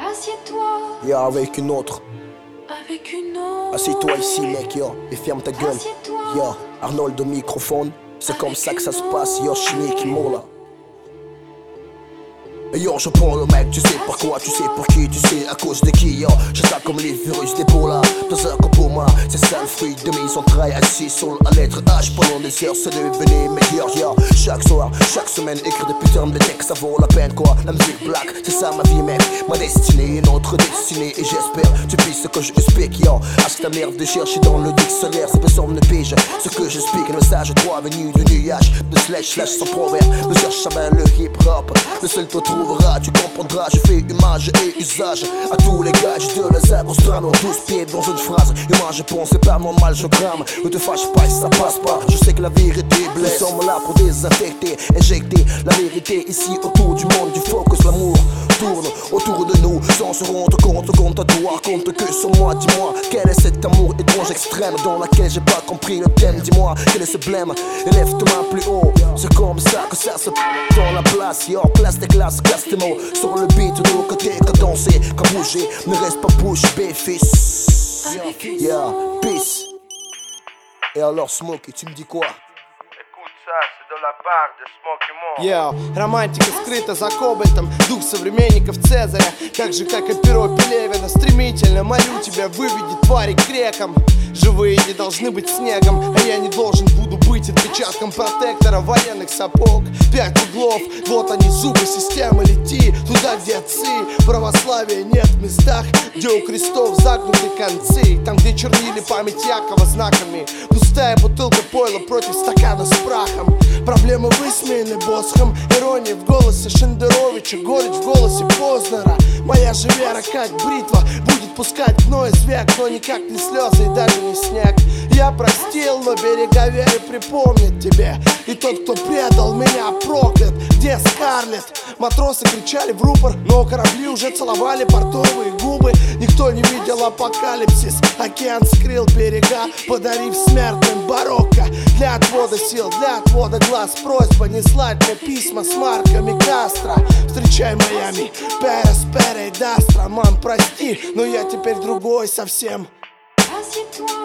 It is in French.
Assieds-toi. Y'a avec une autre. Avec une autre. Assieds-toi ici mec, yo, et ferme ta gueule. Assieds-toi. Yo, Arnold au microphone. C'est comme ça que ça se passe, yo, chimie qui mourla. Et yo, je prends le mec, tu sais pourquoi, tu sais pour qui, tu sais à cause de qui, yo. Je ça comme les virus d'Ebola, dans un coup pour moi. C'est ça le fruit de mes entrailles, assis sur la lettre H pendant des heures, c'est devenu meilleur, yo. Chaque soir, chaque semaine, écrire des putains de textes, ça vaut la peine, quoi. La musique black, c'est ça ma vie, mec. Ma destinée, notre destinée, et j'espère, tu puisses ce que je explique, yo. À ta merde de chercher dans le dictionnaire, c'est personne ne pige ce que j'explique. Le message 3 venu du nuage, de slash sans proverbe, ne cherche jamais le hip hop. Le seul te tu comprendras, je fais image et usage à tous les gars de la zèbre, strano, 12 pieds dans une phrase. Humain, je pense, c'est pas normal, je crame. Ne te fâche pas si ça passe pas, je sais que la vérité blesse. Nous sommes là pour désinfecter, injecter la vérité ici autour du monde, du focus, l'amour tourne autour de nous sans se rendre compte à toi, compte que sur moi. Dis-moi, quel est cet amour étrange extrême dans laquelle j'ai pas compris le thème. Dis-moi, quel est ce blême, élève tes mains plus haut. C'est comme ça que ça se dans la place, yo, classe tes classes, classe tes mots. Sur le beat de l'autre côté, qu'à danser, qu'à bouger, ne reste pas bouche bée, fils. Yeah, peace. Et alors Smokey, tu me dis quoi? C'est de la part de Smokey Mo. Yeah, романтика скрыта за кобальтом, дух современников Цезаря. Так же, как и перо Пелевина, стремительно молю тебя, выведи твари к рекам. Живые не должны быть снегом, а я не должен буду быть отпечатком протектора военных сапог. 5 углов, вот они зубы системы, лети туда, где отцы. Православия нет в местах, где у крестов загнуты концы. Там, где чернили память Якова знаками. Пустая бутылка пойла против стакана с прахом. Проблемы высмеяны босхом, ирония в голосе Шендеровича, горечь в голосе Познера. Моя же вера, как бритва, будет пускать гной звяк, но никак не слезы и даже не снег. Я простил, но берега веры припомнят тебе. И тот, кто предал меня, проклят. Где Скарлетт? Матросы кричали в рупор, но корабли уже целовали портовые губы. Никто не видел апокалипсис. Океан скрыл берега, подарив смертным барокко. Для отвода сил, для отвода глаз, просьба не слать мне письма с марками Кастро. Встречай Майами, Перес, Перей, Дастро. Мам, прости, но я теперь другой совсем. Assieds-toi.